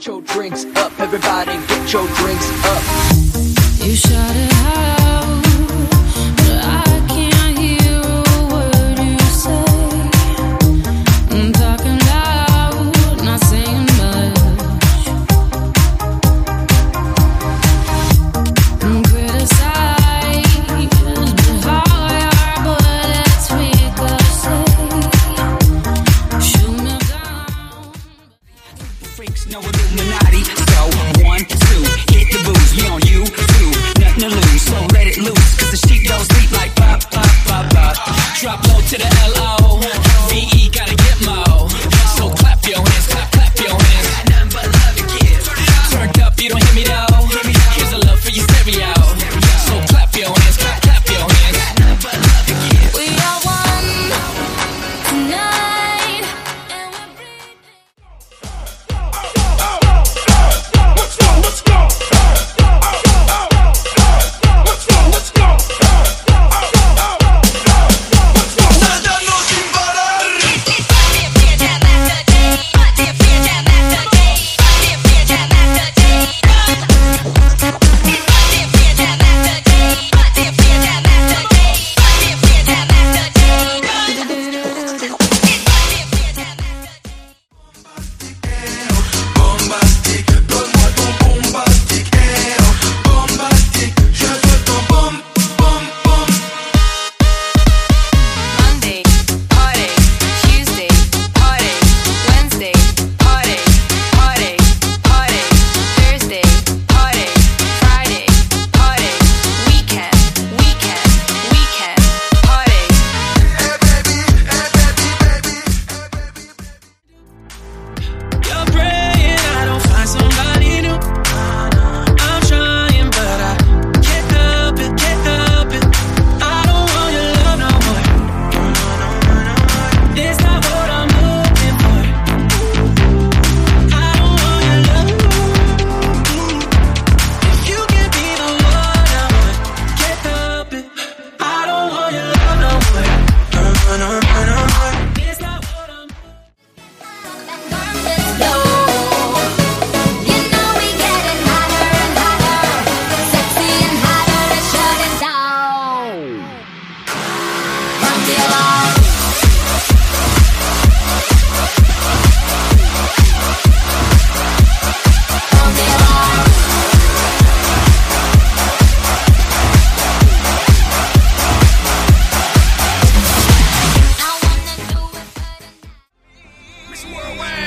Get your drinks up, everybody, get your drinks up. You shout it out, but I can't hear a word you say. I'm talking loud, not saying much. I'm criticized, but hard bullets ricochet. Shoot me down. Freaks no Illuminati, so 1, 2, hit the booze, we on you too, nothing to lose, so let it loose, cause the sheep don't sleep like pop, pop, pop, pop. Drop low to the L-O-V-E, gotta get mo. So clap your hands, clap, clap your hands. Got nothing but love to give. Turned up, you don't hear me though. Here's a love for your stereo. So clap your hands, clap, clap your hands. Got nothing but love to give. We are one tonight, and we're breathing. Let's go, let's go. Let's go, let's go. Nada nos invadirá. Bombastic, donne-moi ton bombastic, bombastic, je veux ton bom, bom, bom. Monday, heartache. Tuesday, heartache. Wednesday, heartache. Heartache, heartache. Thursday, heartache. Friday, heartache. Weekend, weekend, weekend, heartache. Hey baby, hey baby, baby, hey baby. You're praying I don't find somebody new. I'm trying, but I can't help it, can't help it. I don't want your love no more. It's not what I'm looking for. I don't want your love. If you can be the one I want, can't help it. I don't want your love no more. It's not what I'm Let's go. You know we getting hotter and hotter, sexy and hotter to shut it down. From the alarm. From the alarm. I wanna do it. Miss Worldwide.